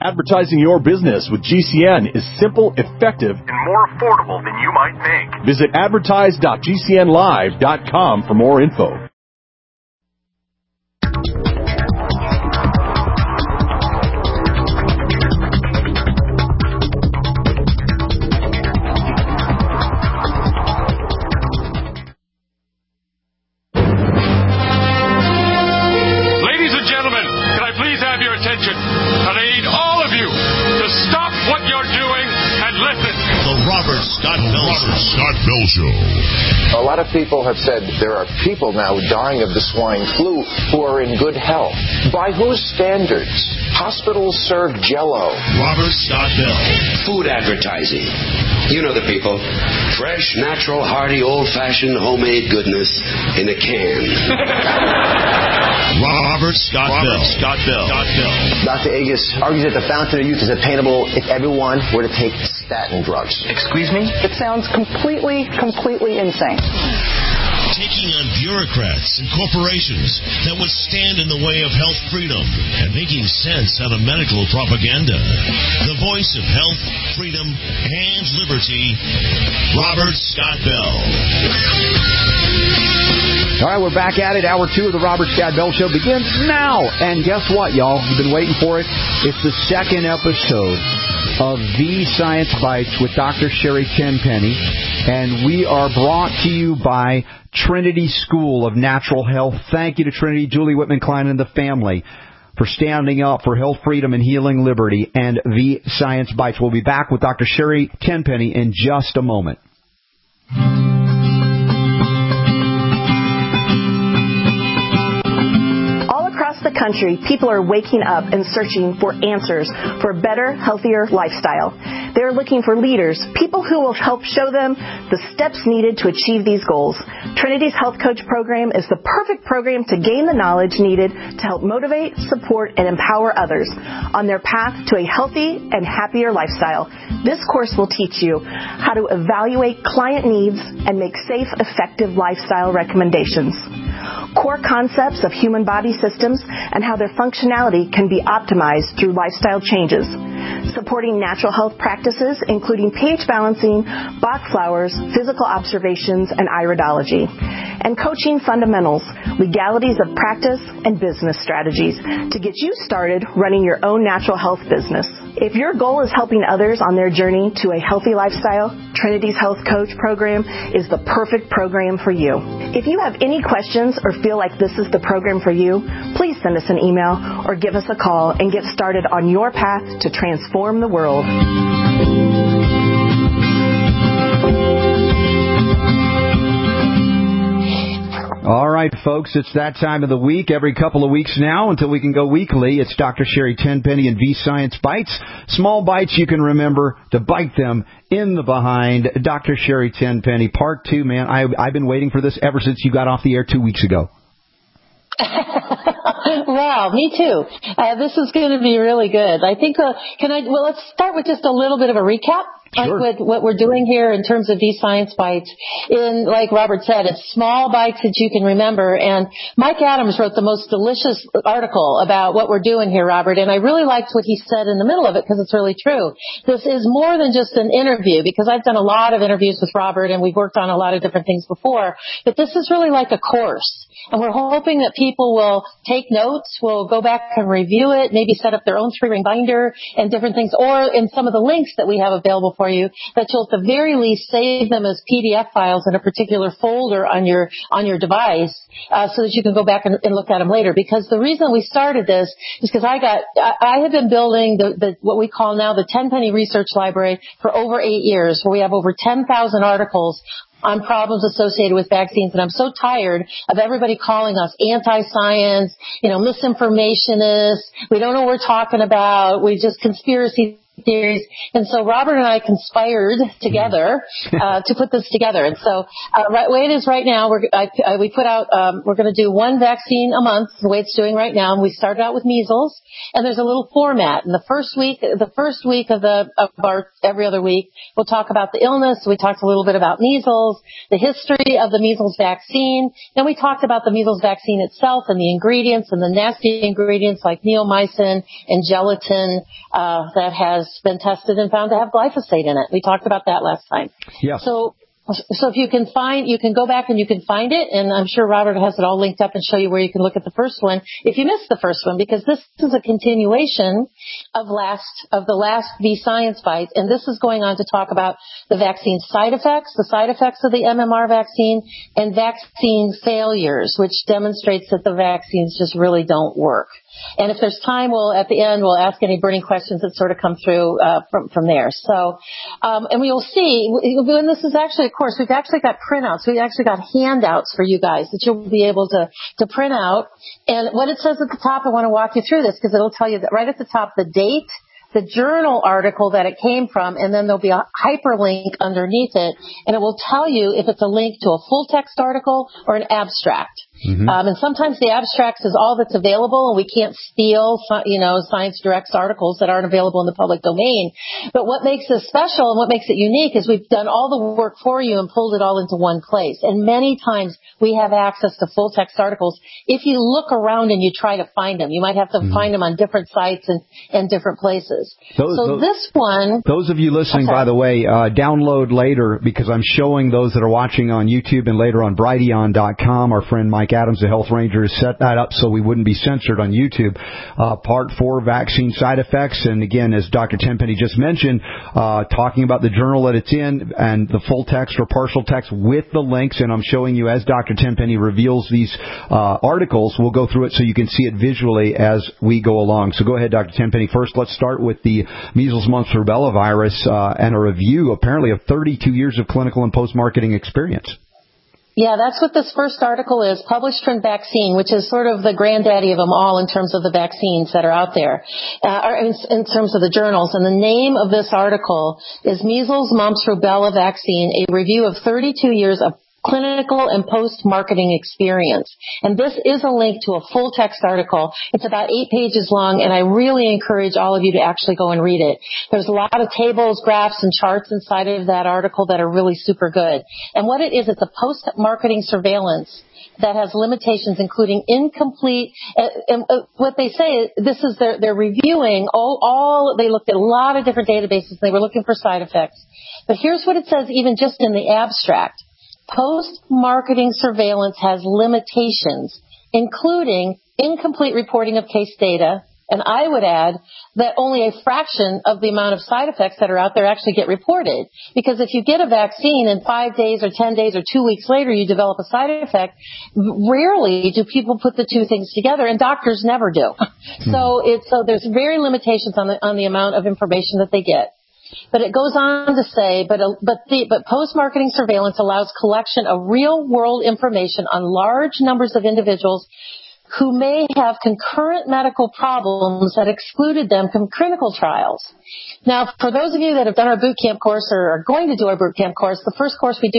Advertising your business with GCN is simple, effective, and more affordable than you might think. Visit advertise.gcnlive.com for more info. Scott Bell Show. A lot of people have said there are people now dying of the swine flu who are in good health. By whose standards? Hospitals serve Jell-O. Robert Scott Bell. Food advertising. You know the people. Fresh, natural, hearty, old-fashioned, homemade goodness in a can. Robert Scott Bell. Dr. Agus argues that the fountain of youth is attainable if everyone were to take statin drugs. Excuse me? It sounds completely insane. Taking on bureaucrats and corporations that would stand in the way of health freedom and making sense out of medical propaganda. The voice of health, freedom, and liberty, Robert Scott Bell. All right, we're back at it. Hour 2 of the Robert Scott Bell Show begins now. And guess what, y'all? You've been waiting for it. It's the second episode of The Science Bites with Dr. Sherry Tenpenny. And we are brought to you by Trinity School of Natural Health. Thank you to Trinity, Julie Whitman-Klein, and the family for standing up for health, freedom, and healing liberty. And The Science Bites. We'll be back with Dr. Sherry Tenpenny in just a moment. The country, people are waking up and searching for answers for a better, healthier lifestyle. They're looking for leaders, people who will help show them the steps needed to achieve these goals. Trinity's Health Coach program is the perfect program to gain the knowledge needed to help motivate, support, and empower others on their path to a healthy and happier lifestyle. This course will teach you how to evaluate client needs and make safe, effective lifestyle recommendations. Core concepts of human body systems and how their functionality can be optimized through lifestyle changes. Supporting natural health practices, including pH balancing, Bach flowers, physical observations, and iridology. And coaching fundamentals, legalities of practice, and business strategies to get you started running your own natural health business. If your goal is helping others on their journey to a healthy lifestyle, Trinity's Health Coach program is the perfect program for you. If you have any questions or feel like this is the program for you, please send us an email or give us a call and get started on your path to transform the world. All right, folks, it's that time of the week, every couple of weeks now, until we can go weekly. It's Dr. Sherry Tenpenny and V Science Bites. Small bites you can remember to bite them in the behind. Dr. Sherry Tenpenny, part 2, man. I've been waiting for this ever since you got off the air 2 weeks ago. Wow, me too. This is going to be really good. I think, let's start with just a little bit of a recap. Sure. With what we're doing here in terms of these science bites. Like Robert said, it's small bites that you can remember. And Mike Adams wrote the most delicious article about what we're doing here, Robert. And I really liked what he said in the middle of it because it's really true. This is more than just an interview, because I've done a lot of interviews with Robert and we've worked on a lot of different things before. But this is really like a course. And we're hoping that people will take notes, will go back and review it, maybe set up their own 3-ring binder and different things, or in some of the links that we have available for you, that you'll at the very least save them as PDF files in a particular folder on your device, so that you can go back and look at them later. Because the reason we started this is because I have been building the what we call now the Tenpenny Research Library for over 8 years, where we have over 10,000 articles on problems associated with vaccines. And I'm so tired of everybody calling us anti-science, misinformationists. We don't know what we're talking about. We just conspiracy theories. And so Robert and I conspired together to put this together. And so right way it is right now, we put out, we're going to do one vaccine a month, the way it's doing right now. And we started out with measles, and there's a little format. And the first week of our every other week, we'll talk about the illness. We talked a little bit about measles, the history of the measles vaccine. Then we talked about the measles vaccine itself and the ingredients and the nasty ingredients like neomycin and gelatin that has been tested and found to have glyphosate in it. We talked about that last time. Yeah. So if you can go back and you can find it, and I'm sure Robert has it all linked up and show you where you can look at the first one if you missed the first one, because this is a continuation of the last V-Science Bites, and this is going on to talk about the vaccine side effects, the side effects of the MMR vaccine, and vaccine failures, which demonstrates that the vaccines just really don't work. And if there's time, at the end, we'll ask any burning questions that sort of come through from there. So, and we will see, when this is actually, of course, we've actually got printouts. We've actually got handouts for you guys that you'll be able to print out. And what it says at the top, I want to walk you through this because it'll tell you that right at the top, the date, the journal article that it came from, and then there'll be a hyperlink underneath it, and it will tell you if it's a link to a full text article or an abstract. Mm-hmm. And sometimes the abstracts is all that's available, and we can't steal, Science Direct's articles that aren't available in the public domain. But what makes this special and what makes it unique is we've done all the work for you and pulled it all into one place. And many times we have access to full text articles. If you look around and you try to find them, you might have to find them on different sites and different places. This one... Those of you listening, by the way, download later, because I'm showing those that are watching on YouTube and later on Brighteon.com. Our friend Mike Adams, the Health Ranger, has set that up so we wouldn't be censored on YouTube. Part 4, vaccine side effects. And again, as Dr. Tenpenny just mentioned, talking about the journal that it's in and the full text or partial text with the links. And I'm showing you as Dr. Tenpenny reveals these articles. We'll go through it so you can see it visually as we go along. So go ahead, Dr. Tenpenny. First, let's start with the measles, mumps, rubella virus and a review, apparently, of 32 years of clinical and post-marketing experience. Yeah, that's what this first article is, published from Vaccine, which is sort of the granddaddy of them all in terms of the vaccines that are out there, or in terms of the journals. And the name of this article is Measles, Mumps, Rubella Vaccine, a review of 32 years of clinical and post-marketing experience. And this is a link to a full text article. It's about 8 pages long, and I really encourage all of you to actually go and read it. There's a lot of tables, graphs, and charts inside of that article that are really super good. And what it is, it's a post-marketing surveillance that has limitations, including incomplete, and what they say, this is they're reviewing they looked at a lot of different databases, and they were looking for side effects. But here's what it says, even just in the abstract. Post-marketing surveillance has limitations, including incomplete reporting of case data, and I would add that only a fraction of the amount of side effects that are out there actually get reported. Because if you get a vaccine and 5 days or 10 days or 2 weeks later you develop a side effect, rarely do people put the two things together, and doctors never do. So there's very limitations on the amount of information that they get. But it goes on to say, but post-marketing surveillance allows collection of real-world information on large numbers of individuals who may have concurrent medical problems that excluded them from clinical trials. Now, for those of you that have done our boot camp course or are going to do our boot camp course, the first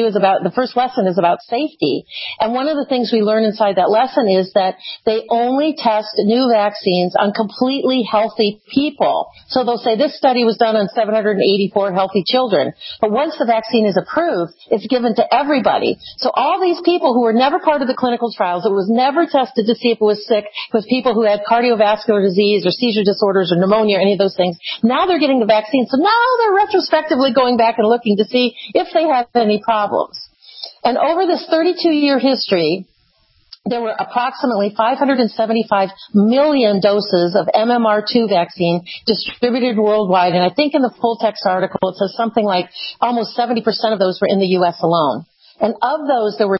lesson is about safety. And one of the things we learn inside that lesson is that they only test new vaccines on completely healthy people. So they'll say this study was done on 784 healthy children. But once the vaccine is approved, it's given to everybody. So all these people who were never part of the clinical trials, it was never tested to see if it was sick, with people who had cardiovascular disease or seizure disorders or pneumonia or any of those things. Now they're getting the vaccine, so now they're retrospectively going back and looking to see if they have any problems. And over this 32-year history, there were approximately 575 million doses of MMR2 vaccine distributed worldwide. And I think in the full text article, it says something like almost 70% of those were in the U.S. alone. And of those, there were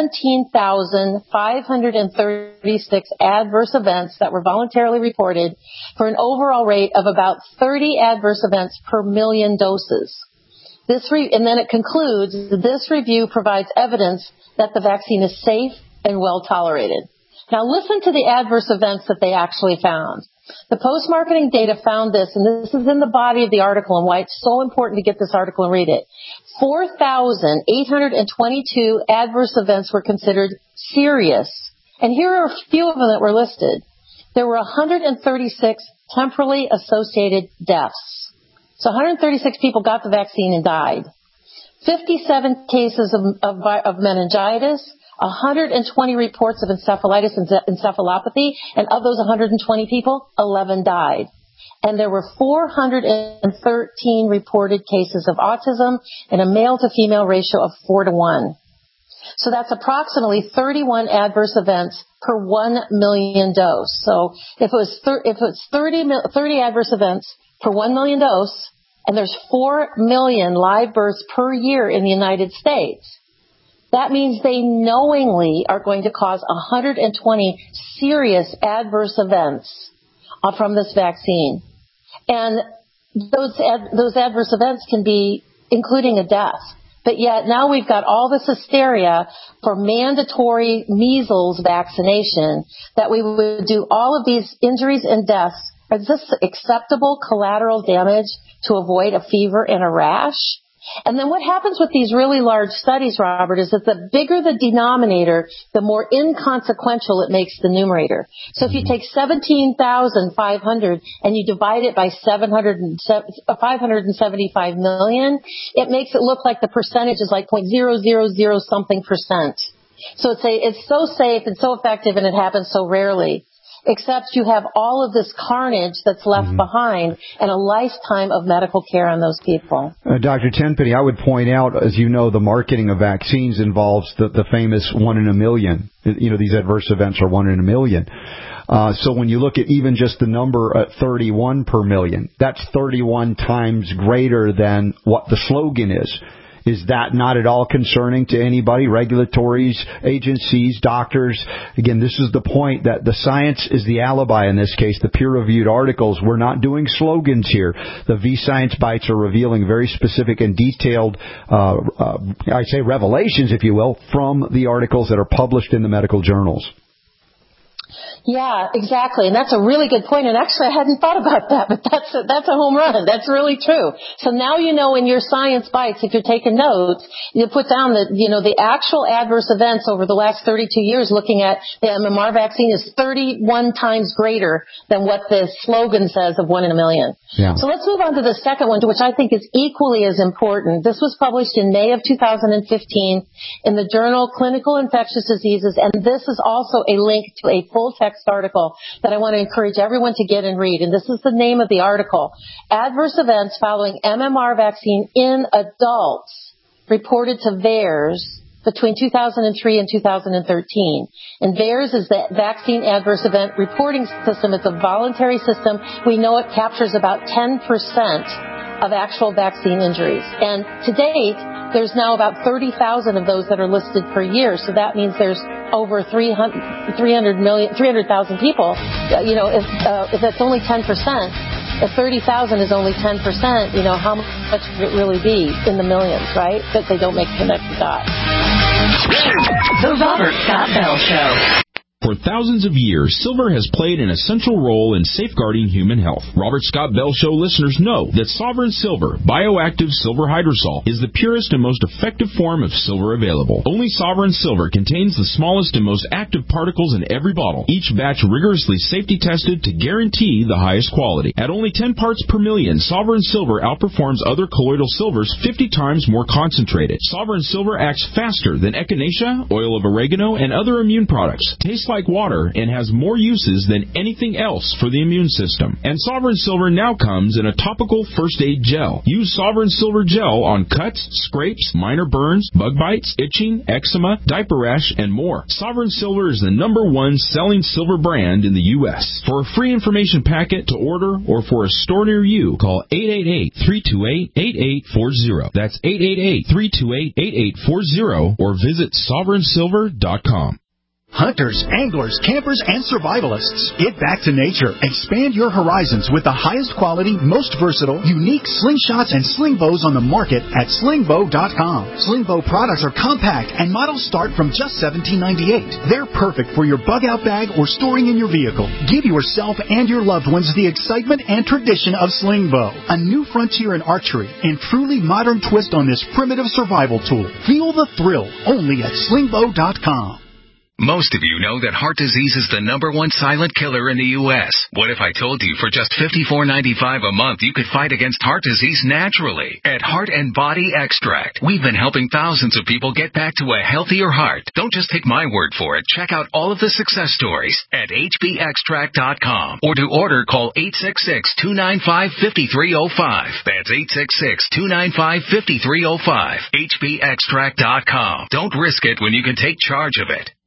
17,536 adverse events that were voluntarily reported for an overall rate of about 30 adverse events per million doses. And then it concludes, this review provides evidence that the vaccine is safe and well tolerated. Now listen to the adverse events that they actually found. The post-marketing data found this, and this is in the body of the article and why it's so important to get this article and read it. 4,822 adverse events were considered serious. And here are a few of them that were listed. There were 136 temporally associated deaths. So 136 people got the vaccine and died. 57 cases of meningitis, 120 reports of encephalitis and encephalopathy, and of those 120 people, 11 died. And there were 413 reported cases of autism and a male-to-female ratio of 4-to-1. So that's approximately 31 adverse events per 1 million dose. So if it was 30 adverse events per 1 million dose, and there's 4 million live births per year in the United States, that means they knowingly are going to cause 120 serious adverse events from this vaccine. And those adverse events can be including a death. But yet now we've got all this hysteria for mandatory measles vaccination that we would do all of these injuries and deaths. Is this acceptable collateral damage to avoid a fever and a rash? And then what happens with these really large studies, Robert, is that the bigger the denominator, the more inconsequential it makes the numerator. So if you take 17,500 and you divide it by 575 million, it makes it look like the percentage is like 0.000 something percent. So it's so safe and so effective and it happens so rarely. Except you have all of this carnage that's left behind and a lifetime of medical care on those people. Dr. Tenpenny, I would point out, as you know, the marketing of vaccines involves the famous 1 in a million. You know, these adverse events are 1 in a million. So when you look at even just the number at 31 per million, that's 31 times greater than what the slogan is. Is that not at all concerning to anybody, regulatories, agencies, doctors? Again, this is the point that the science is the alibi in this case, the peer-reviewed articles. We're not doing slogans here. The V-Science Bites are revealing very specific and detailed, I say revelations, if you will, from the articles that are published in the medical journals. Yeah, exactly. And that's a really good point. And actually, I hadn't thought about that, but that's a home run. That's really true. So now you know in your Science Bites, if you're taking notes, you put down that, you know, the actual adverse events over the last 32 years looking at the MMR vaccine is 31 times greater than what the slogan says of 1 in a million. Yeah. So let's move on to the second one, which I think is equally as important. This was published in May of 2015 in the journal Clinical Infectious Diseases, and this is also a link to a full text article that I want to encourage everyone to get and read. And this is the name of the article. Adverse events following MMR vaccine in adults reported to VAERS between 2003 and 2013. And VAERS is the Vaccine Adverse Event Reporting System. It's a voluntary system. We know it captures about 10% of actual vaccine injuries. And to date, there's now about 30,000 of those that are listed per year. So that means there's over 300,000 people. You know, if that's only 10%, if 30,000 is only 10%, you know, how much would it really be in the millions, right? That they don't make connected dots. The Robert Scott Bell Show. For thousands of years, silver has played an essential role in safeguarding human health. Robert Scott Bell Show listeners know that Sovereign Silver, bioactive silver hydrosol, is the purest and most effective form of silver available. Only Sovereign Silver contains the smallest and most active particles in every bottle, each batch rigorously safety tested to guarantee the highest quality. At only 10 parts per million, Sovereign Silver outperforms other colloidal silvers 50 times more concentrated. Sovereign Silver acts faster than echinacea, oil of oregano, and other immune products. Tastes like water and has more uses than anything else for the immune system. And Sovereign Silver now comes in a topical first aid gel. Use Sovereign Silver gel on cuts, scrapes, minor burns, bug bites, itching, eczema, diaper rash, and more. Sovereign Silver is the #1 selling silver brand in the U.S. For a free information packet to order or for a store near you, call 888-328-8840. That's 888-328-8840 or visit sovereignsilver.com. Hunters, anglers, campers, and survivalists, get back to nature. Expand your horizons with the highest quality, most versatile, unique slingshots and sling bows on the market at slingbow.com. Slingbow products are compact and models start from just $17.98. They're perfect for your bug-out bag or storing in your vehicle. Give yourself and your loved ones the excitement and tradition of Slingbow, a new frontier in archery and truly modern twist on this primitive survival tool. Feel the thrill only at slingbow.com. Most of you know that heart disease is the #1 silent killer in the U.S. What if I told you for just $54.95 a month you could fight against heart disease naturally? At Heart and Body Extract, we've been helping thousands of people get back to a healthier heart. Don't just take my word for it. Check out all of the success stories at hbextract.com. Or to order, call 866-295-5305. That's 866-295-5305. hbextract.com. Don't risk it when you can take charge of it.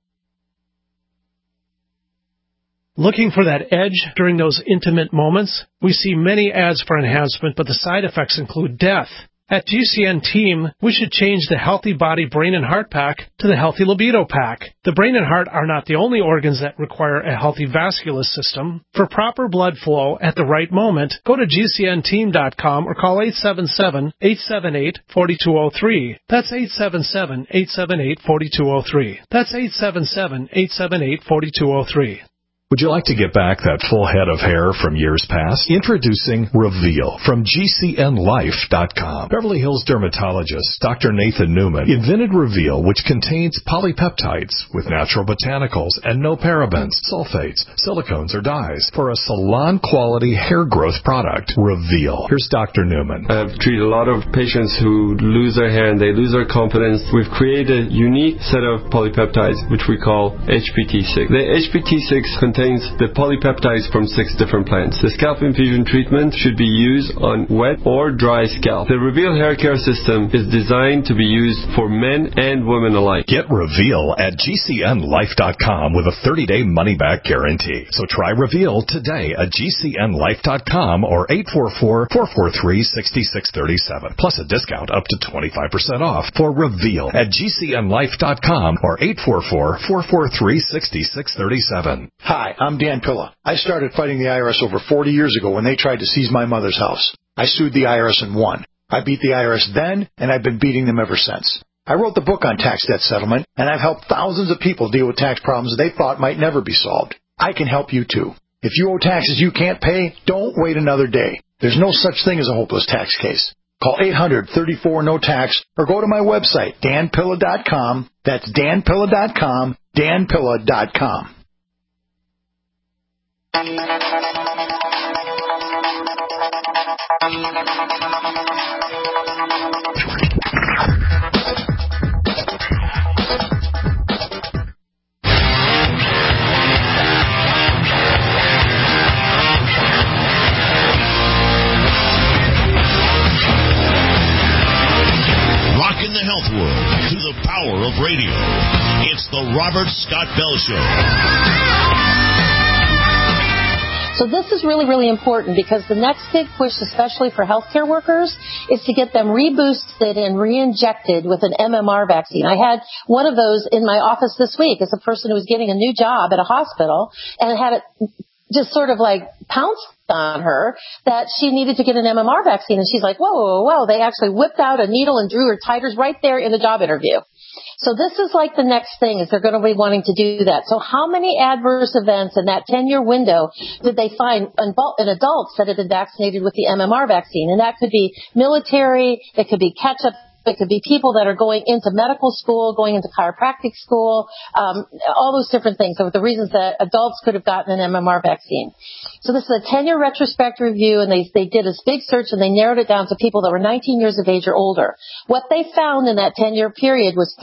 Looking for that edge during those intimate moments? We see many ads for enhancement, but the side effects include death. At GCN Team, we should change the Healthy Body Brain and Heart Pack to the Healthy Libido Pack. The brain and heart are not the only organs that require a healthy vascular system. For proper blood flow at the right moment, go to GCNteam.com or call 877-878-4203. That's 877-878-4203. That's 877-878-4203. Would you like to get back that full head of hair from years past? Introducing Reveal from GCNlife.com. Beverly Hills dermatologist Dr. Nathan Newman invented Reveal, which contains polypeptides with natural botanicals and no parabens, sulfates, silicones, or dyes for a salon-quality hair growth product. Reveal. Here's Dr. Newman. I've treated a lot of patients who lose their hair and they lose their confidence. We've created a unique set of polypeptides, which we call HPT6. The HPT6 contains the polypeptides from 6 different plants. The scalp infusion treatment should be used on wet or dry scalp. The Reveal hair care system is designed to be used for men and women alike. Get Reveal at GCNlife.com with a 30-day money-back guarantee. So try Reveal today at GCNlife.com or 844-443-6637. Plus a discount up to 25% off for Reveal at GCNlife.com or 844-443-6637. Hi, I'm Dan Pilla. I started fighting the IRS over 40 years ago when they tried to seize my mother's house. I sued the IRS and won. I beat the IRS then, and I've been beating them ever since. I wrote the book on tax debt settlement, and I've helped thousands of people deal with tax problems they thought might never be solved. I can help you too. If you owe taxes you can't pay, don't wait another day. There's no such thing as a hopeless tax case. Call 800-34-NO-TAX or go to my website, danpilla.com. That's danpilla.com, danpilla.com. Rocking the health world through the power of radio. It's the Robert Scott Bell Show. So this is really, really important because the next big push, especially for healthcare workers, is to get them reboosted and re-injected with an MMR vaccine. I had one of those in my office this week as a person who was getting a new job at a hospital and had it just sort of like pounced on her that she needed to get an MMR vaccine. And she's like, whoa. They actually whipped out a needle and drew her titers right there in the job interview. So this is like the next thing is they're going to be wanting to do that. So how many adverse events in that 10-year window did they find in adults that had been vaccinated with the MMR vaccine? And that could be military, it could be catch-up, it could be people that are going into medical school, going into chiropractic school, all those different things. So the reasons that adults could have gotten an MMR vaccine. So this is a 10-year retrospective review, and they did this big search, and they narrowed it down to people that were 19 years of age or older. What they found in that 10-year period was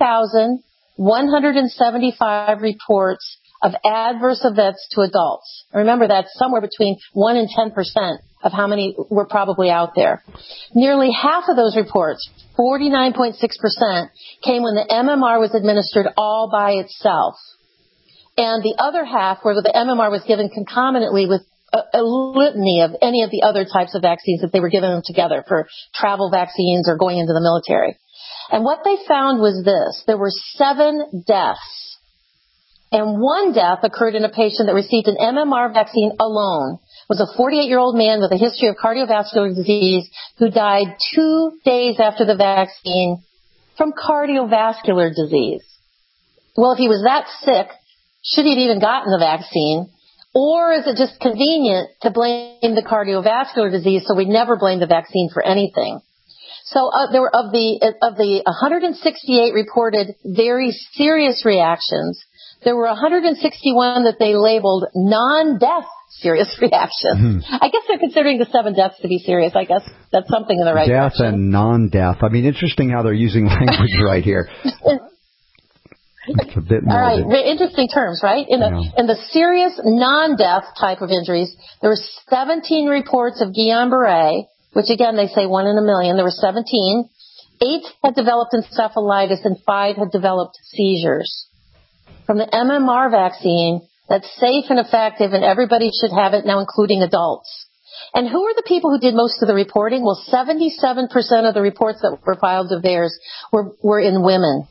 3,175 reports of adverse events to adults. Remember, that's somewhere between 1 and 10% of how many were probably out there. Nearly half of those reports, 49.6%, came when the MMR was administered all by itself. And the other half where the MMR was given concomitantly with a litany of any of the other types of vaccines that they were giving them together for travel vaccines or going into the military. And what they found was this. There were 7 deaths And one death occurred in a patient that received an MMR vaccine alone. It was a 48-year-old man with a history of cardiovascular disease who died 2 days after the vaccine from cardiovascular disease. Well, if he was that sick, should he have even gotten the vaccine? Or is it just convenient to blame the cardiovascular disease so we never blame the vaccine for anything? So there were of the 168 reported very serious reactions, there were 161 that they labeled non-death serious reactions. I guess they're considering the 7 deaths to be serious. I guess that's something in the right death direction. And non-death. I mean, interesting how they're using language right here. It's a bit more. All right, interesting terms, right? In the serious non-death type of injuries, there were 17 reports of Guillain-Barré, which again they say 1 in a million. There were 17. 8 had developed encephalitis and 5 had developed seizures. From the MMR vaccine, that's safe and effective, and everybody should have it now, including adults. And who are the people who did most of the reporting? Well, 77% of the reports that were filed of theirs were in women.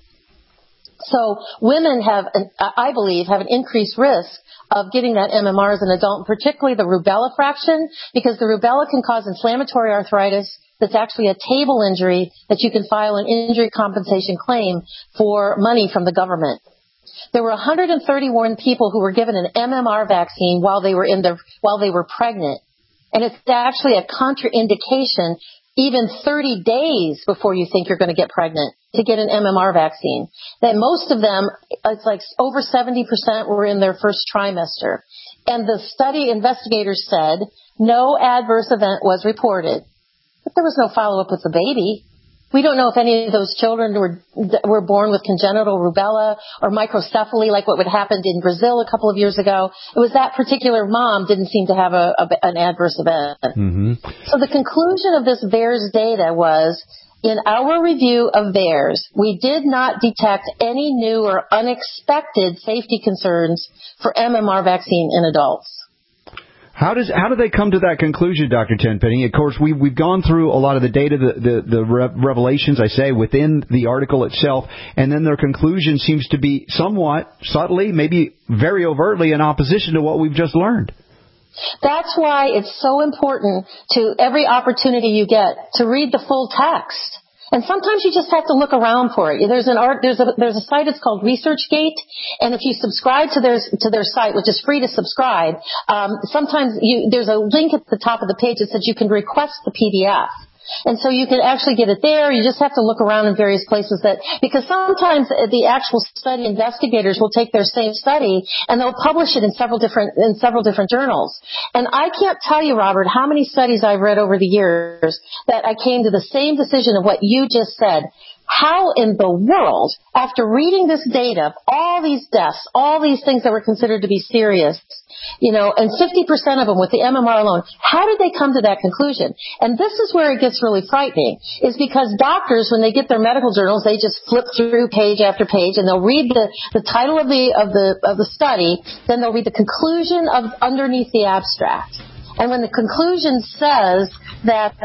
So women have, I believe, have an increased risk of getting that MMR as an adult, particularly the rubella fraction, because the rubella can cause inflammatory arthritis that's actually a table injury that you can file an injury compensation claim for money from the government. There were 131 people who were given an MMR vaccine while they were pregnant. And it's actually a contraindication even 30 days before you think you're going to get pregnant to get an MMR vaccine. That most of them, it's like over 70% were in their first trimester. And the study investigators said no adverse event was reported. But there was no follow-up with the baby. We don't know if any of those children were born with congenital rubella or microcephaly, like what would happen in Brazil a couple of years ago. It was that particular mom didn't seem to have an adverse event. Mm-hmm. So the conclusion of this VAERS data was, in our review of VAERS, we did not detect any new or unexpected safety concerns for MMR vaccine in adults. How do they come to that conclusion, Dr. Tenpenny? Of course, we've gone through a lot of the data, the revelations, I say, within the article itself, and then their conclusion seems to be somewhat subtly, maybe very overtly, in opposition to what we've just learned. That's why it's so important to every opportunity you get to read the full text. And sometimes you just have to look around for it. There's a site, it's called ResearchGate, and if you subscribe to their site, which is free to subscribe, sometimes there's a link at the top of the page that says you can request the PDF. And so you can actually get it there. You just have to look around in various places because sometimes the actual study investigators will take their same study and they'll publish it in several different journals. And I can't tell you, Robert, how many studies I've read over the years that I came to the same decision of what you just said. How in the world, after reading this data, all these deaths, all these things that were considered to be serious, and 50% of them with the MMR alone, how did they come to that conclusion? And this is where it gets really frightening, is because doctors, when they get their medical journals, they just flip through page after page, and they'll read the title of the study, then they'll read the conclusion underneath the abstract. And when the conclusion says that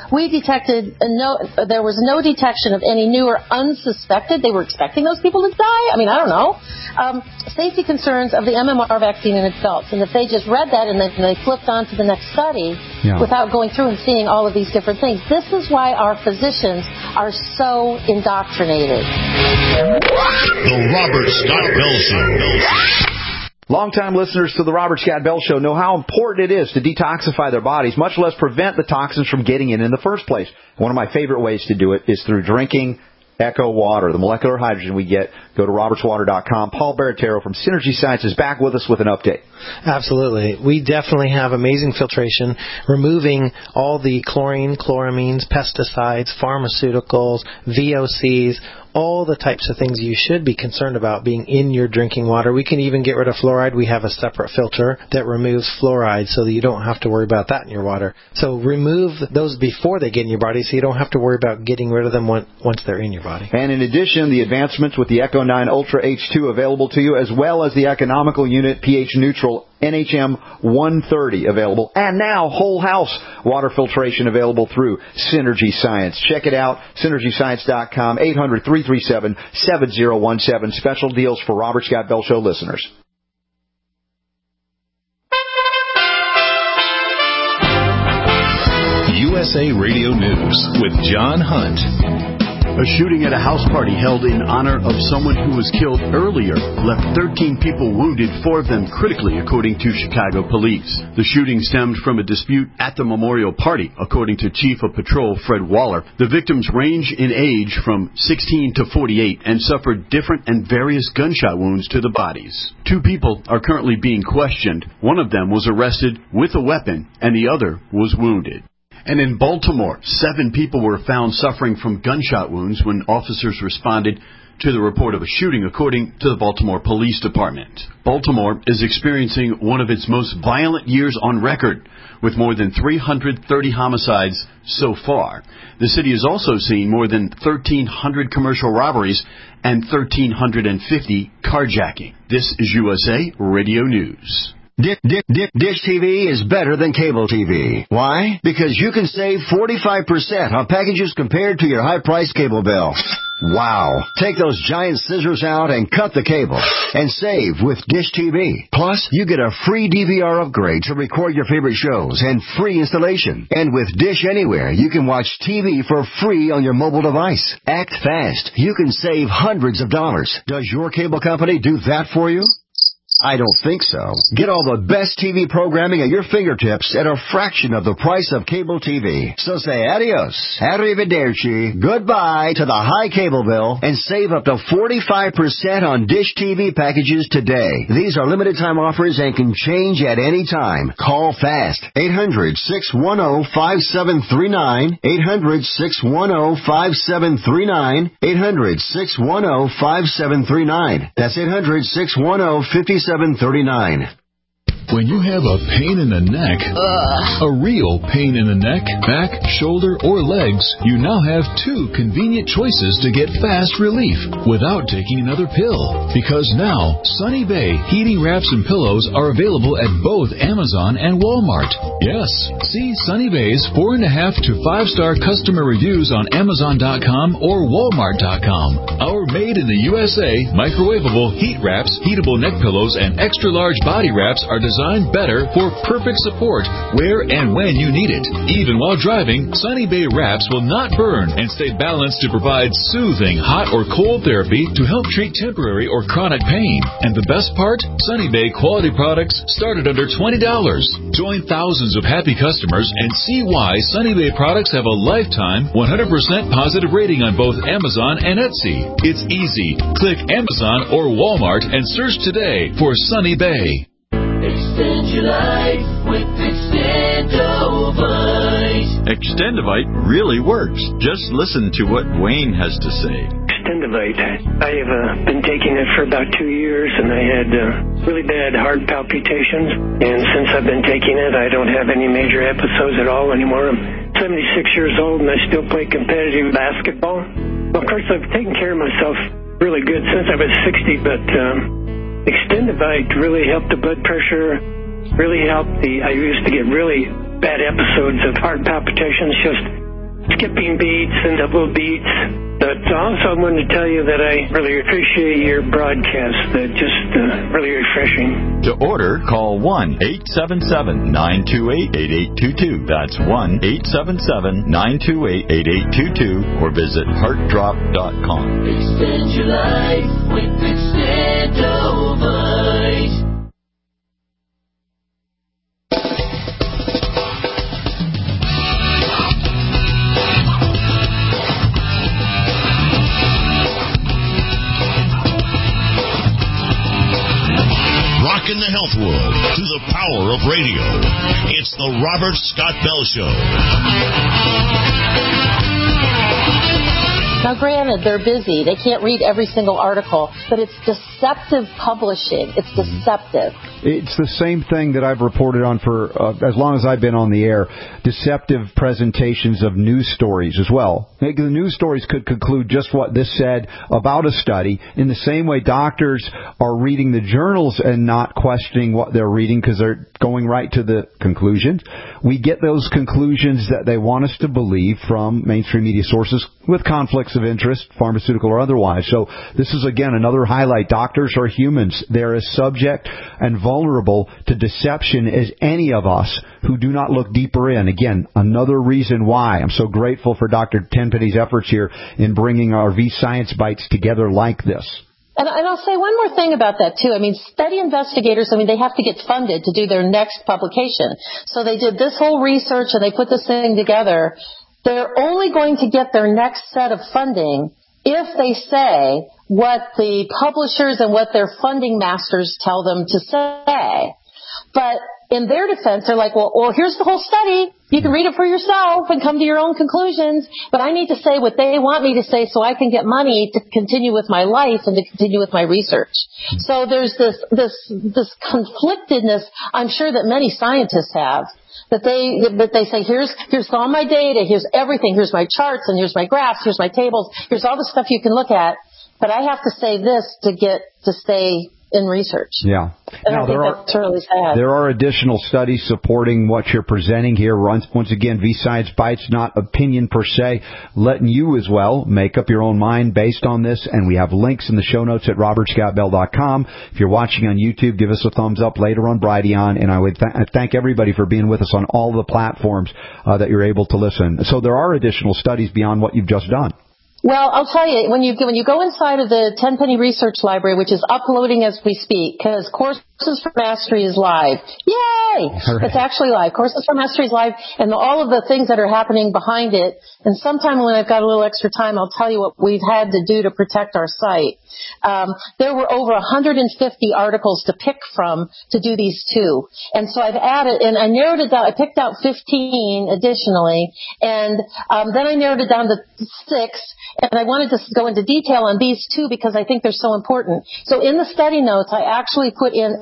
there was no detection of any new or unsuspected, they were expecting those people to die? I mean, I don't know. Safety concerns of the MMR vaccine in adults. And if they just read that and then they flipped on to the next study without going through and seeing all of these different things, this is why our physicians are so indoctrinated. The Robert Scott Bell Show. Longtime listeners to the Robert Scott Bell Show know how important it is to detoxify their bodies, much less prevent the toxins from getting in the first place. One of my favorite ways to do it is through drinking Echo Water, the molecular hydrogen we get. Go to robertswater.com. Paul Baratero from Synergy Science is back with us with an update. Absolutely. We definitely have amazing filtration, removing all the chlorine, chloramines, pesticides, pharmaceuticals, VOCs, all the types of things you should be concerned about being in your drinking water. We can even get rid of fluoride. We have a separate filter that removes fluoride so that you don't have to worry about that in your water. So remove those before they get in your body so you don't have to worry about getting rid of them once they're in your body. And in addition, the advancements with the Echo 9 Ultra H2 available to you, as well as the economical unit pH neutral NHM 130 available. And now whole house water filtration available through Synergy Science. Check it out, synergyscience.com, 800-337-7017. Special deals for Robert Scott Bell Show listeners. USA Radio News with John Hunt. A shooting at a house party held in honor of someone who was killed earlier left 13 people wounded, 4 of them critically, according to Chicago police. The shooting stemmed from a dispute at the memorial party, according to Chief of Patrol Fred Waller. The victims range in age from 16 to 48 and suffered different and various gunshot wounds to the bodies. 2 people are currently being questioned. One of them was arrested with a weapon and the other was wounded. And in Baltimore, 7 people were found suffering from gunshot wounds when officers responded to the report of a shooting, according to the Baltimore Police Department. Baltimore is experiencing one of its most violent years on record, with more than 330 homicides so far. The city is also seeing more than 1,300 commercial robberies and 1,350 carjacking. This is USA Radio News. Dish TV is better than cable TV. Why? Because you can save 45% on packages compared to your high-priced cable bill. Wow. Take those giant scissors out and cut the cable and save with Dish TV. Plus, you get a free DVR upgrade to record your favorite shows and free installation. And with Dish Anywhere, you can watch TV for free on your mobile device. Act fast. You can save hundreds of dollars. Does your cable company do that for you? I don't think so. Get all the best TV programming at your fingertips at a fraction of the price of cable TV. So say adios, arrivederci, goodbye to the high cable bill and save up to 45% on Dish TV packages today. These are limited time offers and can change at any time. Call fast. 800-610-5739. 800-610-5739. 800-610-5739. That's 800-610-5739. When you have a pain in the neck, a real pain in the neck, back, shoulder, or legs, you now have 2 convenient choices to get fast relief without taking another pill. Because now, Sunny Bay heating wraps and pillows are available at both Amazon and Walmart. Yes, see Sunny Bay's 4.5 to 5-star customer reviews on Amazon.com or Walmart.com. Our made in the USA microwavable heat wraps, heatable neck pillows, and extra large body wraps are designed better for perfect support where and when you need it. Even while driving, Sunny Bay wraps will not burn and stay balanced to provide soothing hot or cold therapy to help treat temporary or chronic pain. And the best part? Sunny Bay quality products start at under $20. Join thousands of happy customers and see why Sunny Bay products have a lifetime 100% positive rating on both Amazon and Etsy. It's easy. Click Amazon or Walmart and search today for Sunny Bay. Extend your life with Extendovite. Extendovite really works. Just listen to what Wayne has to say. Extendovite. I have been taking it for about 2 years, and I had really bad heart palpitations. And since I've been taking it, I don't have any major episodes at all anymore. I'm 76 years old, and I still play competitive basketball. Well, of course, I've taken care of myself really good since I was 60, but Extendovite really helped the blood pressure, really helped I used to get really bad episodes of heart palpitations, just skipping beats and double beats. But also I wanted to tell you that I really appreciate your broadcast. Just really refreshing. To order, call 1-877-928-8822. That's 1-877-928-8822 or visit heartdrop.com. Extend your life with Extendovite. In the health world through the power of radio. It's the Robert Scott Bell Show. Now, granted, they're busy. They can't read every single article, but it's deceptive publishing. It's deceptive. It's the same thing that I've reported on for as long as I've been on the air, deceptive presentations of news stories as well. The news stories could conclude just what this said about a study. In the same way, doctors are reading the journals and not questioning what they're reading because they're going right to the conclusions. We get those conclusions that they want us to believe from mainstream media sources with conflicts of interest, pharmaceutical or otherwise. So this is, again, another highlight. Doctors are humans. They're as subject and vulnerable to deception as any of us who do not look deeper in. Again, another reason why I'm so grateful for Dr. Tenpenny's efforts here in bringing our V-Science Bites together like this. And I'll say one more thing about that, too. I mean, study investigators, they have to get funded to do their next publication. So they did this whole research and they put this thing together. They're only going to get their next set of funding if they say what the publishers and what their funding masters tell them to say. But in their defense, they're like, well, here's the whole study. You can read it for yourself and come to your own conclusions. But I need to say what they want me to say so I can get money to continue with my life and to continue with my research. So there's this conflictedness I'm sure that many scientists have. That they say, here's all my data, here's everything, here's my charts and here's my graphs, here's my tables, here's all the stuff you can look at. But I have to say this to stay in research. Yeah. And I think that's really sad. There are additional studies supporting what you're presenting here. Once again, V-Science Bites, not opinion per se, letting you as well make up your own mind based on this. And we have links in the show notes at robertscottbell.com. If you're watching on YouTube, give us a thumbs up later on Brighteon. And I would thank everybody for being with us on all the platforms that you're able to listen. So there are additional studies beyond what you've just done. Well, I'll tell you, when you go inside of the Tenpenny Research Library, which is uploading as we speak, because Courses for Mastery is live. Yay! Right. It's actually live. Courses for Mastery is live, and all of the things that are happening behind it. And sometime when I've got a little extra time, I'll tell you what we've had to do to protect our site. There were over 150 articles to pick from to do these two. And so I've added, and I narrowed it down. I picked out 15 additionally, and then I narrowed it down to 6. And I wanted to go into detail on these two because I think they're so important. So in the study notes, I actually put in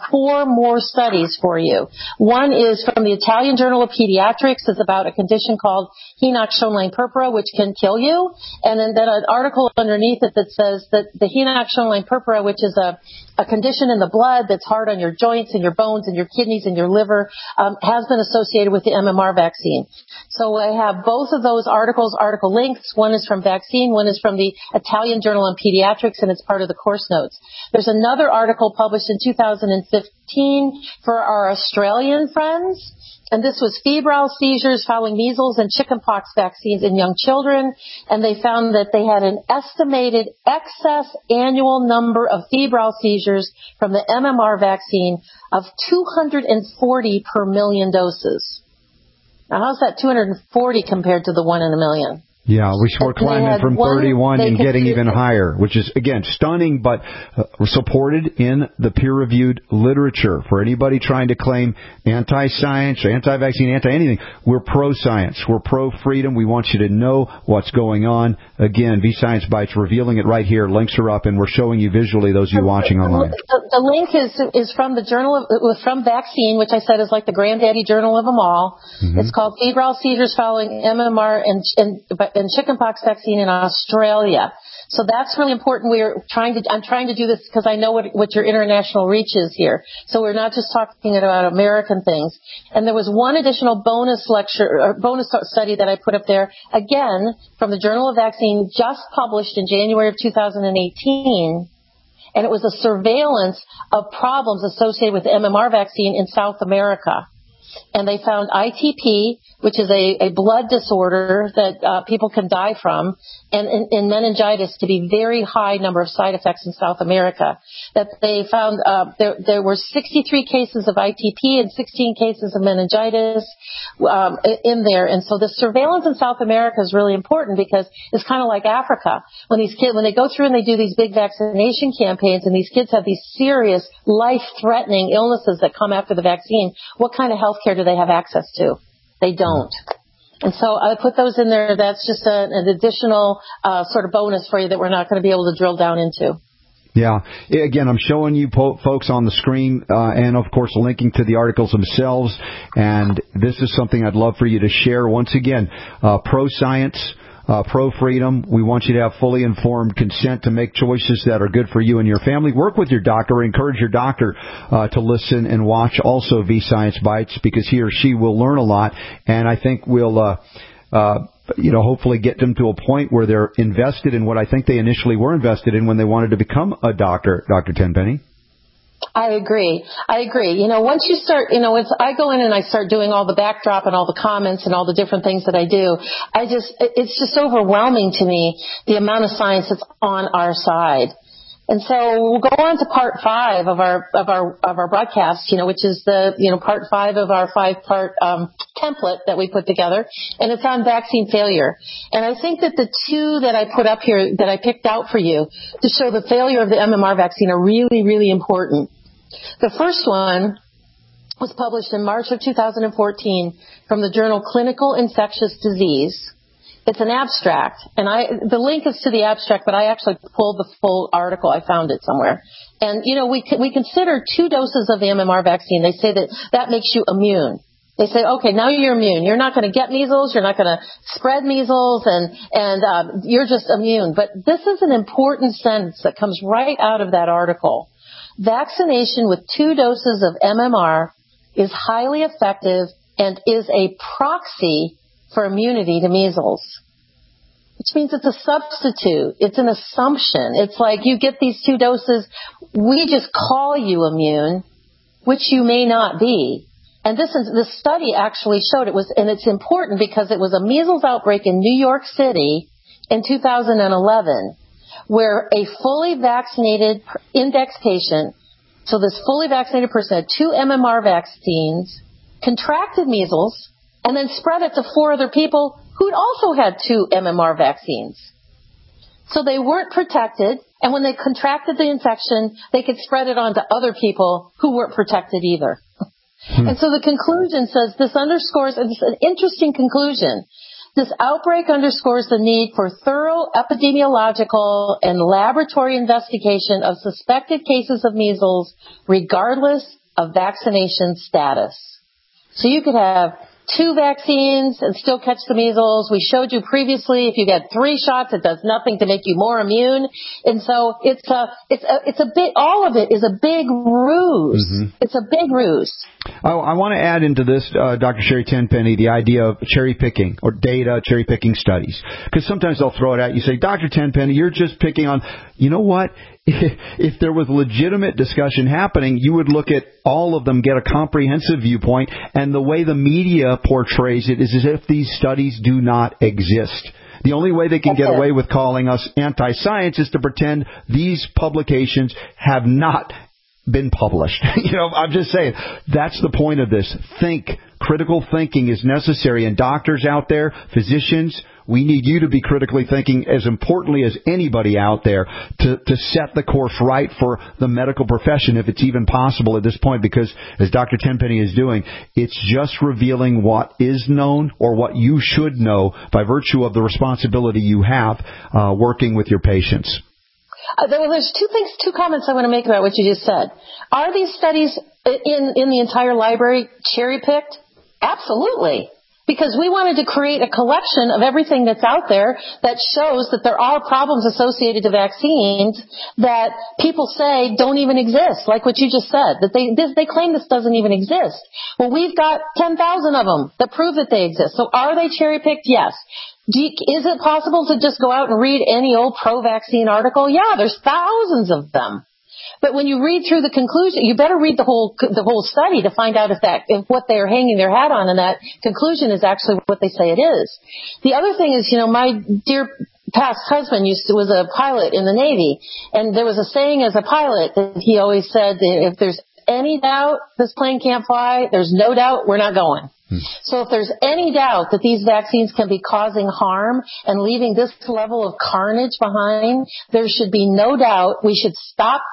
4 more studies for you. One is from the Italian Journal of Pediatrics. It's about a condition called Henoch-Schönlein-Purpura, which can kill you. And then an article underneath it that says that the Henoch-Schönlein-Purpura, which is a condition in the blood that's hard on your joints and your bones and your kidneys and your liver, has been associated with the MMR vaccine. So I have both of those article links. One is from vaccine, one is from the Italian Journal on Pediatrics, and it's part of the course notes. There's another article published in 2015 for our Australian friends. And this was febrile seizures following measles and chickenpox vaccines in young children. And they found that they had an estimated excess annual number of febrile seizures from the MMR vaccine of 240 per million doses. Now, how's that 240 compared to the 1 in a million? Yeah, we're climbing from 31 and getting even higher, which is, again, stunning, but supported in the peer-reviewed literature. For anybody trying to claim anti-science, anti-vaccine, anti-anything, we're pro-science. We're pro-freedom. We want you to know what's going on. Again, V-Science Bites, revealing it right here. Links are up, and we're showing you visually those of you watching online. The link is from the journal from Vaccine, which I said is like the granddaddy journal of them all. Mm-hmm. It's called Febrile Seizures Following MMR and chickenpox vaccine in Australia. So that's really important. I'm trying to do this because I know what your international reach is here. So we're not just talking about American things. And there was one additional bonus study that I put up there, again, from the Journal of Vaccine, just published in January of 2018. And it was a surveillance of problems associated with the MMR vaccine in South America. And they found ITP, which is a blood disorder that people can die from, and in meningitis to be very high number of side effects in South America. That they found there were 63 cases of ITP and 16 cases of meningitis in there. And so the surveillance in South America is really important because it's kind of like Africa. When they go through and they do these big vaccination campaigns and these kids have these serious life-threatening illnesses that come after the vaccine, what kind of health care do they have access to? They don't. And so I put those in there. That's just an additional sort of bonus for you that we're not going to be able to drill down into. Yeah. Again, I'm showing you folks on the screen and, of course, linking to the articles themselves. And this is something I'd love for you to share. Once again, pro-science, pro-freedom. We want you to have fully informed consent to make choices that are good for you and your family. Work with your doctor. Encourage your doctor to listen and watch also V-Science Bites, because he or she will learn a lot. And I think we'll hopefully get them to a point where they're invested in what I think they initially were invested in when they wanted to become a doctor, Dr. Tenpenny. I agree. Once you start, if I go in and I start doing all the backdrop and all the comments and all the different things that I do, it's just overwhelming to me, the amount of science that's on our side. And so we'll go on to part 5 of our broadcast, which is part 5 of our 5-part template that we put together, and it's on vaccine failure. And I think that the two that I put up here that I picked out for you to show the failure of the MMR vaccine are really, really important. The first one was published in March of 2014 from the journal Clinical Infectious Disease. It's an abstract, and the link is to the abstract, but I actually pulled the full article. I found it somewhere. And, we consider 2 doses of the MMR vaccine. They say that makes you immune. They say, okay, now you're immune. You're not going to get measles. You're not going to spread measles, and you're just immune. But this is an important sentence that comes right out of that article. Vaccination with 2 doses of MMR is highly effective and is a proxy for immunity to measles, which means it's a substitute. It's an assumption. It's like you get these 2 doses. We just call you immune, which you may not be. And this study actually showed it was, and it's important because it was a measles outbreak in New York City in 2011, where a fully vaccinated index patient, so this fully vaccinated person had 2 MMR vaccines, contracted measles, and then spread it to 4 other people who'd also had 2 MMR vaccines. So they weren't protected, and when they contracted the infection, they could spread it on to other people who weren't protected either. And so the conclusion says this underscores, and it's an interesting conclusion, this outbreak underscores the need for thorough epidemiological and laboratory investigation of suspected cases of measles, regardless of vaccination status. So you could have 2 vaccines and still catch the measles. We showed you previously if you get 3 shots, it does nothing to make you more immune. And so it's a big, all of it is a big ruse. Mm-hmm. It's a big ruse. I want to add into this, Dr. Sherry Tenpenny, the idea of cherry picking or data, cherry picking studies. Because sometimes they'll throw it at you, say, Dr. Tenpenny, you're just picking on, you know what? If there was legitimate discussion happening, you would look at all of them, get a comprehensive viewpoint, and the way the media portrays it is as if these studies do not exist. The only way they can get away with calling us anti-science is to pretend these publications have not been published. I'm just saying, that's the point of this. Think. Critical thinking is necessary. And doctors out there, physicians, we need you to be critically thinking as importantly as anybody out there to set the course right for the medical profession, if it's even possible at this point, because as Dr. Tenpenny is doing, it's just revealing what is known or what you should know by virtue of the responsibility you have working with your patients. There's 2 comments I want to make about what you just said. Are these studies in the entire library cherry-picked? Absolutely. Because we wanted to create a collection of everything that's out there that shows that there are problems associated to vaccines that people say don't even exist, like what you just said, that they claim this doesn't even exist. Well, we've got 10,000 of them that prove that they exist. So are they cherry-picked? Yes. Is it possible to just go out and read any old pro-vaccine article? Yeah, there's thousands of them. But when you read through the conclusion, you better read the whole study to find out if what they are hanging their hat on and that conclusion is actually what they say it is. The other thing is, my dear past husband was a pilot in the Navy, and there was a saying as a pilot that he always said, if there's any doubt this plane can't fly, there's no doubt we're not going. So if there's any doubt that these vaccines can be causing harm and leaving this level of carnage behind, there should be no doubt we should stop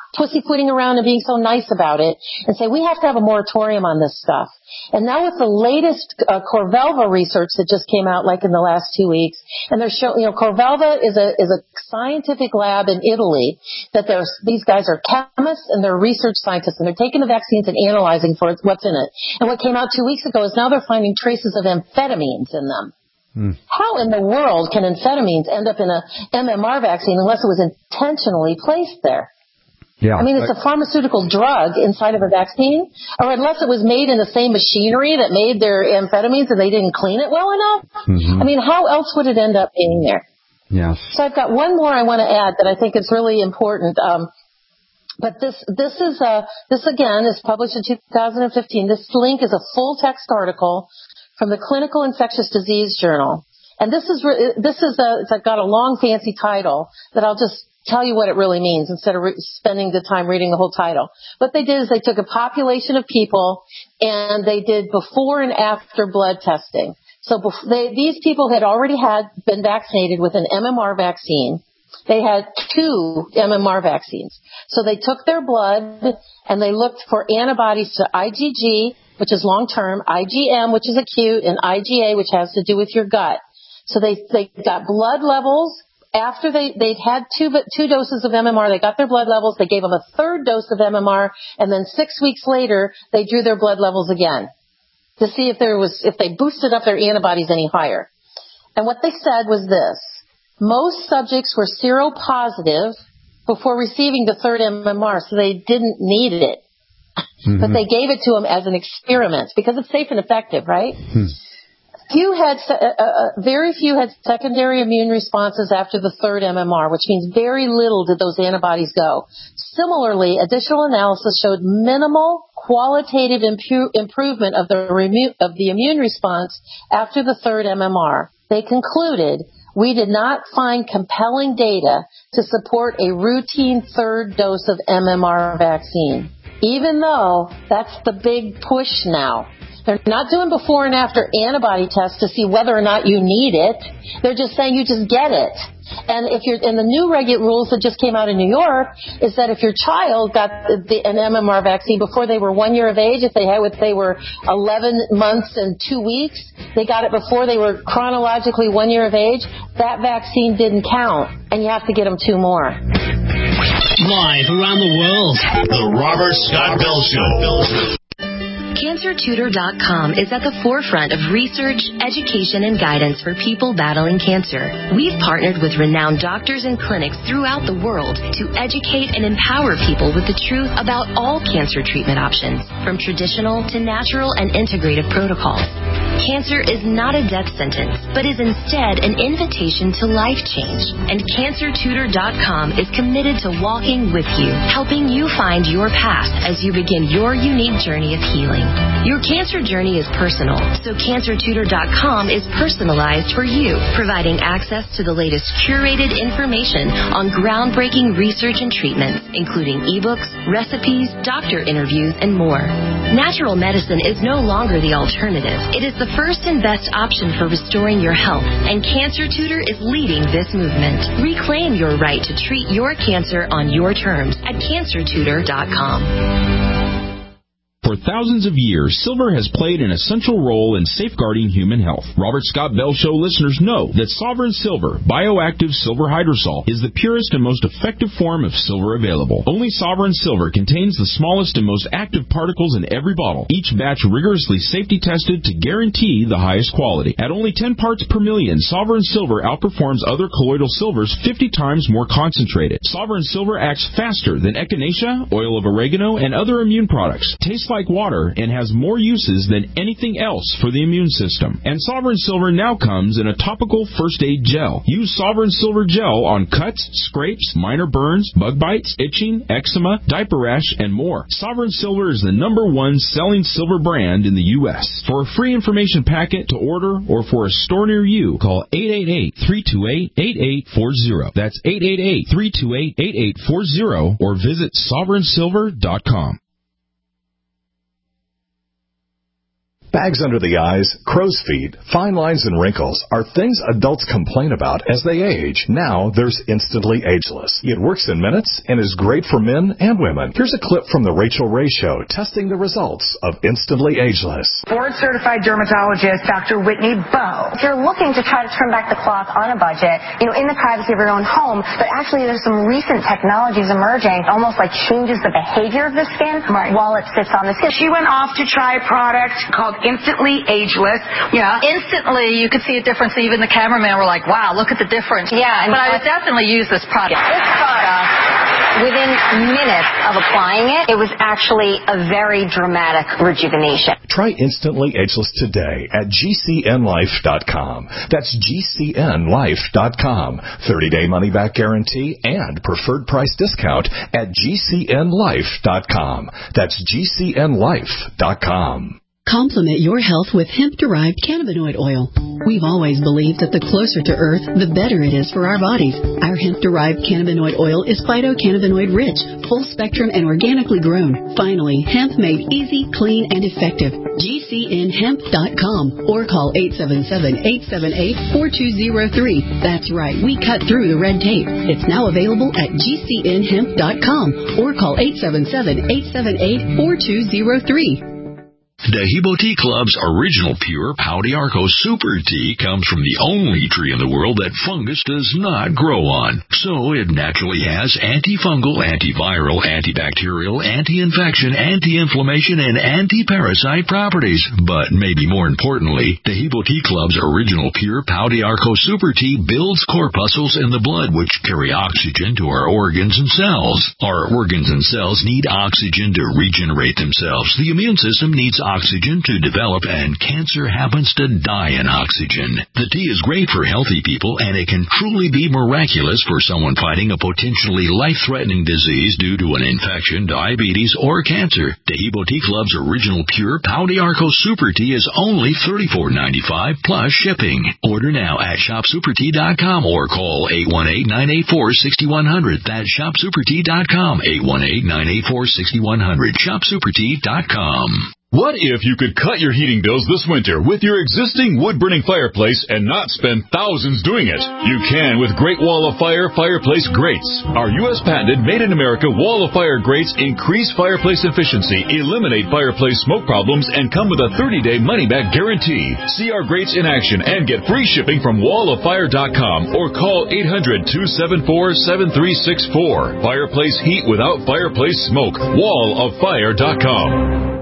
pussyfooting around and being so nice about it and say, we have to have a moratorium on this stuff. And now with the latest Corvelva research that just came out like in the last 2 weeks, and they're showing, Corvelva is a scientific lab in Italy that these guys are chemists and they're research scientists, and they're taking the vaccines and analyzing for what's in it. And what came out 2 weeks ago is now they're finding traces of amphetamines in them. How in the world can amphetamines end up in a MMR vaccine unless it was intentionally placed there? Yeah, I mean, it's a pharmaceutical drug inside of a vaccine, or unless it was made in the same machinery that made their amphetamines and they didn't clean it well enough. I mean, how else would it end up being there? Yes. So I've got one more I want to add that I think is really important. But this again is published in 2015. This link is a full text article from the Clinical Infectious Disease Journal. And it's got a long fancy title that I'll just tell you what it really means instead of spending the time reading the whole title. What they did is they took a population of people and they did before and after blood testing. So these people had already been vaccinated with an MMR vaccine. They had 2 MMR vaccines. So they took their blood and they looked for antibodies to IgG, which is long-term, IgM, which is acute, and IgA, which has to do with your gut. So they got blood levels after they'd had two doses of MMR. They got their blood levels. They gave them a 3rd dose of MMR, and then 6 weeks later, they drew their blood levels again to see if they boosted up their antibodies any higher. And what they said was this: most subjects were seropositive before receiving the 3rd MMR, so they didn't need it. But they gave it to them as an experiment because it's safe and effective, right? Very few had secondary immune responses after the 3rd MMR, which means very little did those antibodies go. Similarly, additional analysis showed minimal qualitative improvement of the immune response after the 3rd MMR. They concluded, we did not find compelling data to support a routine 3rd dose of MMR vaccine, even though that's the big push now. They're not doing before and after antibody tests to see whether or not you need it. They're just saying you just get it. And the new rules that just came out in New York is that if your child got an MMR vaccine before they were 1 year of age, if they were 11 months and 2 weeks, they got it before they were chronologically 1 year of age, that vaccine didn't count, and you have to get them 2 more. Live around the world, The Robert Scott Bell Show. CancerTutor.com is at the forefront of research, education, and guidance for people battling cancer. We've partnered with renowned doctors and clinics throughout the world to educate and empower people with the truth about all cancer treatment options, from traditional to natural and integrative protocols. Cancer is not a death sentence, but is instead an invitation to life change. And CancerTutor.com is committed to walking with you, helping you find your path as you begin your unique journey of healing. Your cancer journey is personal, so CancerTutor.com is personalized for you, providing access to the latest curated information on groundbreaking research and treatments, including ebooks, recipes, doctor interviews, and more. Natural medicine is no longer the alternative. It is the first and best option for restoring your health, and Cancer Tutor is leading this movement. Reclaim your right to treat your cancer on your terms at CancerTutor.com. For thousands of years, silver has played an essential role in safeguarding human health. Robert Scott Bell Show listeners know that Sovereign Silver, bioactive silver hydrosol, is the purest and most effective form of silver available. Only Sovereign Silver contains the smallest and most active particles in every bottle, each batch rigorously safety tested to guarantee the highest quality. At only 10 parts per million, Sovereign Silver outperforms other colloidal silvers 50 times more concentrated. Sovereign Silver acts faster than echinacea, oil of oregano, and other immune products. Tastes like water and has more uses than anything else for the immune system. And Sovereign Silver now comes in a topical first aid gel. Use Sovereign Silver gel on cuts, scrapes, minor burns, bug bites, itching, eczema, diaper rash, and more. Sovereign Silver is the #1 selling silver brand in the U.S. For a free information packet to order or for a store near you, call 888-328-8840. That's 888-328-8840 or visit SovereignSilver.com. Bags under the eyes, crow's feet, fine lines, and wrinkles are things adults complain about as they age. Now there's Instantly Ageless. It works in minutes and is great for men and women. Here's a clip from the Rachel Ray Show testing the results of Instantly Ageless. Board-certified dermatologist Dr. Whitney Bowe. If you're looking to try to turn back the clock on a budget, in the privacy of your own home, but actually there's some recent technologies emerging, almost like changes the behavior of the skin while it sits on the skin. She went off to try a product called Instantly Ageless. Yeah. Instantly, you could see a difference. Even the cameraman were like, wow, look at the difference. Yeah. But I would definitely use this product. This product, within minutes of applying it, it was actually a very dramatic rejuvenation. Try Instantly Ageless today at GCNlife.com. That's GCNlife.com. 30-day money-back guarantee and preferred price discount at GCNlife.com. That's GCNlife.com. Complement your health with hemp-derived cannabinoid oil. We've always believed that the closer to Earth, the better it is for our bodies. Our hemp-derived cannabinoid oil is phytocannabinoid-rich, full-spectrum, and organically grown. Finally, hemp made easy, clean, and effective. GCNhemp.com or call 877-878-4203. That's right, we cut through the red tape. It's now available at GCNhemp.com or call 877-878-4203. Dehibo Tea Club's original pure Pau d'Arco Super Tea comes from the only tree in the world that fungus does not grow on. So it naturally has antifungal, antiviral, antibacterial, anti-infection, anti-inflammation, and anti-parasite properties. But maybe more importantly, Dehibo Tea Club's original pure Pau d'Arco Super Tea builds corpuscles in the blood which carry oxygen to our organs and cells. Our organs and cells need oxygen to regenerate themselves. The immune system needs oxygen to develop, and cancer happens to die in oxygen. The tea is great for healthy people, and it can truly be miraculous for someone fighting a potentially life-threatening disease due to an infection, diabetes, or cancer. Dehibo Tea Club's original pure Pau d'Arco Super Tea is only $34.95 plus shipping. Order now at shopsupertea.com or call 818-984-6100. That's shopsupertea.com, 818-984-6100, shopsupertea.com. What if you could cut your heating bills this winter with your existing wood-burning fireplace and not spend thousands doing it? You can with Great Wall of Fire fireplace grates. Our U.S. patented made-in-America Wall of Fire grates increase fireplace efficiency, eliminate fireplace smoke problems, and come with a 30-day money-back guarantee. See our grates in action and get free shipping from walloffire.com or call 800-274-7364. Fireplace heat without fireplace smoke. walloffire.com.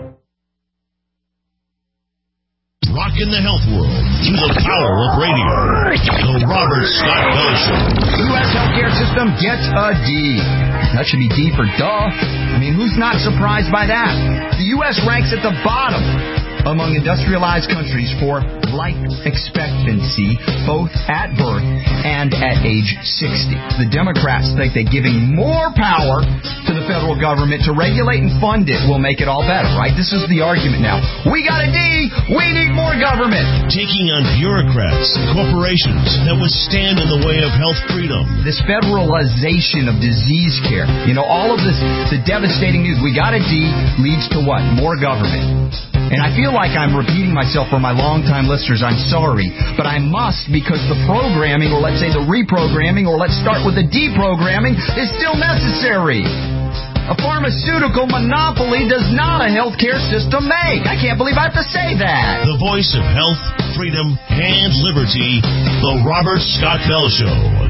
Rocking the health world through the power of radio. The Robert Scott Bell Show. The U.S. healthcare system gets a D. That should be D for duh. I mean, who's not surprised by that? The U.S. ranks at the bottom among industrialized countries for life expectancy, both at birth and at age 60. The Democrats think that giving more power to the federal government to regulate and fund it will make it all better, right? This is the argument now. We got a D. We need more government. Taking on bureaucrats and corporations that would stand in the way of health freedom. This federalization of disease care, all of this, the devastating news. We got a D leads to what? More government. And I feel like I'm repeating myself for my longtime listeners. I'm sorry, but I must, because the programming, or let's say the reprogramming, or let's start with the deprogramming, is still necessary. A pharmaceutical monopoly does not a healthcare system make. I can't believe I have to say that. The voice of health, freedom, and liberty, The Robert Scott Bell Show.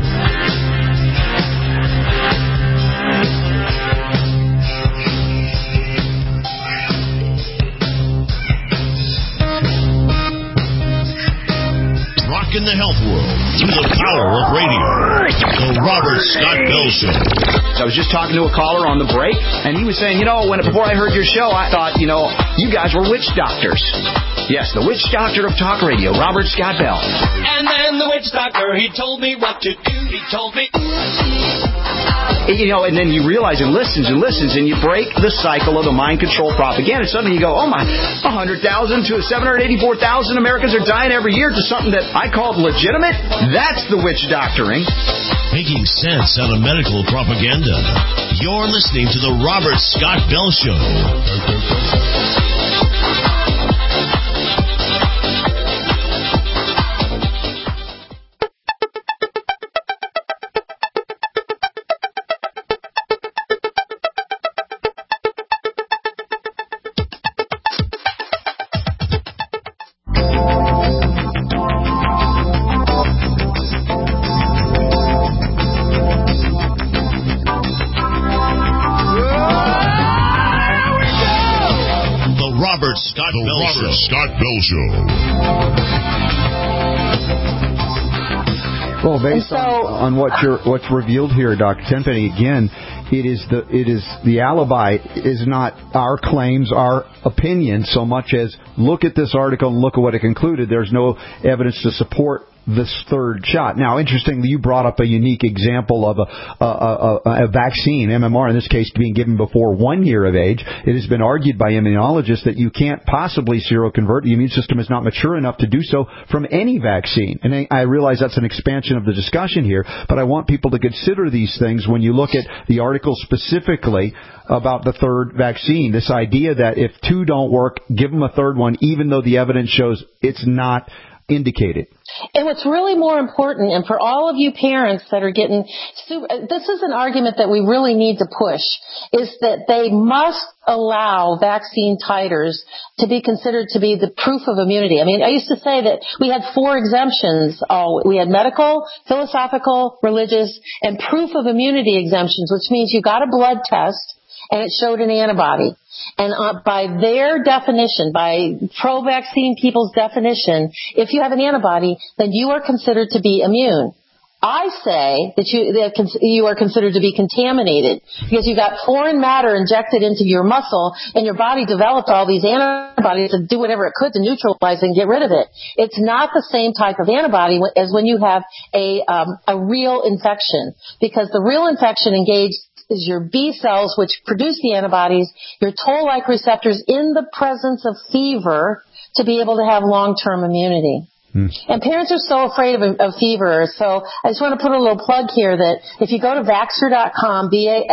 In the health world through the power of radio. The Robert Scott Bell Show. I was just talking to a caller on the break, and he was saying, before I heard your show, I thought, you guys were witch doctors. Yes, the witch doctor of talk radio, Robert Scott Bell. And then the witch doctor, he told me what to do. He told me... And then you realize it listens, and you break the cycle of the mind control propaganda. Suddenly you go, 100,000 to 784,000 Americans are dying every year to something that I called legitimate? That's the witch doctoring. Making sense out of medical propaganda. You're listening to The Robert Scott Bell Show. Robert Scott Bell Show. Well, based on what's revealed here, Dr. Tenpenny, again, it is the alibi is not our claims, our opinion, so much as look at this article and look at what it concluded. There's no evidence to support this third shot. Now, interestingly, you brought up a unique example of a vaccine, MMR, in this case being given before 1 year of age. It has been argued by immunologists that you can't possibly seroconvert. The immune system is not mature enough to do so from any vaccine. And I realize that's an expansion of the discussion here, but I want people to consider these things when you look at the article specifically about the third vaccine. This idea that if two don't work, give them a third one, even though the evidence shows it's not indicated. And what's really more important, and for all of you parents that are getting, this is an argument that we really need to push, is that they must allow vaccine titers to be considered to be the proof of immunity. I mean, I used to say that we had 4 exemptions. We had medical, philosophical, religious, and proof of immunity exemptions, which means you got a blood test and it showed an antibody. And by their definition, by pro-vaccine people's definition, if you have an antibody, then you are considered to be immune. I say that you are considered to be contaminated because you got foreign matter injected into your muscle and your body developed all these antibodies to do whatever it could to neutralize and get rid of it. It's not the same type of antibody as when you have a real infection, because the real infection engages is your B cells, which produce the antibodies, your toll-like receptors in the presence of fever to be able to have long-term immunity. And parents are so afraid of fever. So I just want to put a little plug here that if you go to Vaxxter.com,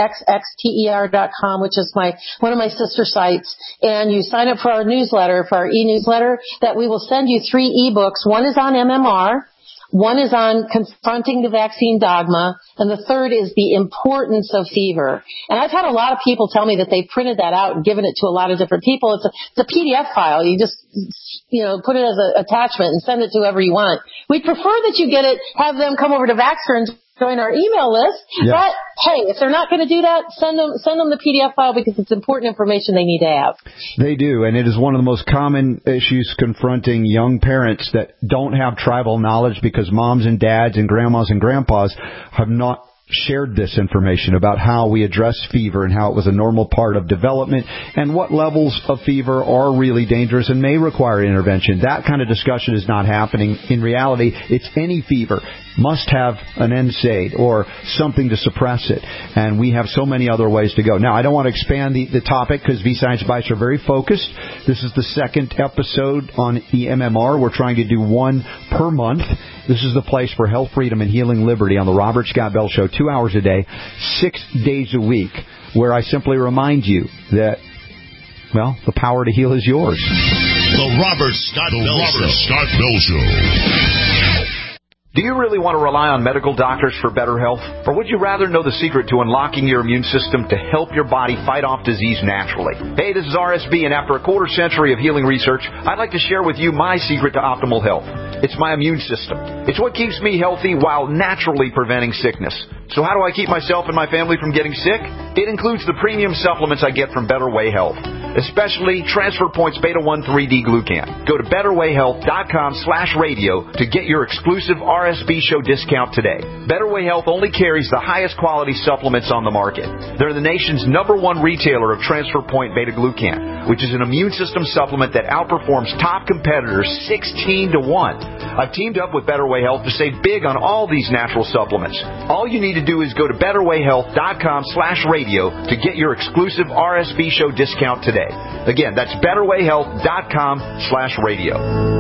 VAXXTER.com, which is one of my sister sites, and you sign up for our newsletter, for our e-newsletter, that we will send you 3 e-books. One is on MMR. One is on confronting the vaccine dogma, and the third is the importance of fever. And I've had a lot of people tell me that they've printed that out and given it to a lot of different people. It's a PDF file. You just, put it as an attachment and send it to whoever you want. We'd prefer that you get it, have them come over to Vaxxter and join our email list. Yeah. But hey, if they're not going to do that, send them the PDF file because it's important information they need to have. They do, and it is one of the most common issues confronting young parents that don't have tribal knowledge because moms and dads and grandmas and grandpas have not shared this information about how we address fever and how it was a normal part of development and what levels of fever are really dangerous and may require intervention. That kind of discussion is not happening. In reality, it's any fever must have an NSAID or something to suppress it. And we have so many other ways to go. Now, I don't want to expand the topic because V-Science Bites are very focused. This is the second episode on the MMR. We're trying to do one per month. This is the place for health, freedom, and healing liberty on the Robert Scott Bell Show, 2 hours a day, 6 days a week, where I simply remind you that, well, the power to heal is yours. The Robert Scott Bell Show. Do you really want to rely on medical doctors for better health? Or would you rather know the secret to unlocking your immune system to help your body fight off disease naturally? Hey, this is RSB, and after a quarter century of healing research, I'd like to share with you my secret to optimal health. It's my immune system. It's what keeps me healthy while naturally preventing sickness. So how do I keep myself and my family from getting sick? It includes the premium supplements I get from Better Way Health, especially Transfer Points Beta 1 3D Glucan. Go to betterwayhealth.com/radio to get your exclusive RSB show discount today. Better Way Health only carries the highest quality supplements on the market. They're the nation's #1 retailer of Transfer Point Beta Glucan, which is an immune system supplement that outperforms top competitors 16 to 1. I've teamed up with Better Way Health to save big on all these natural supplements. All you need to do is go to betterwayhealth.com/radio to get your exclusive RSB show discount today. Again, that's betterwayhealth.com/radio.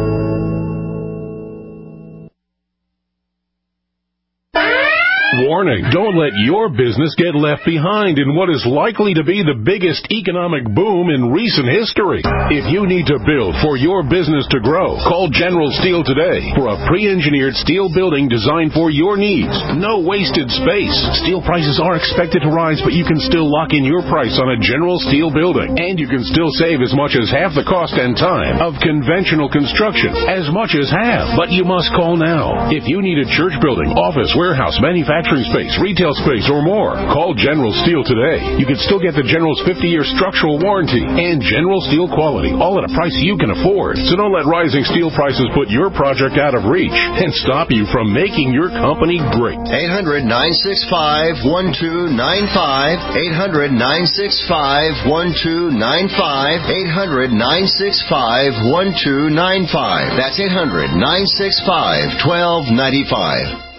Warning, don't let your business get left behind in what is likely to be the biggest economic boom in recent history. If you need to build for your business to grow, call General Steel today for a pre-engineered steel building designed for your needs. No wasted space. Steel prices are expected to rise, but you can still lock in your price on a General Steel building. And you can still save as much as half the cost and time of conventional construction. As much as half. But you must call now. If you need a church building, office, warehouse, manufacturing, manufacturing space, retail space, or more. Call General Steel today. You can still get the General's 50-year structural warranty and General Steel quality, all at a price you can afford. So don't let rising steel prices put your project out of reach and stop you from making your company great. 800-965-1295. 800-965-1295. 800-965-1295. That's 800-965-1295.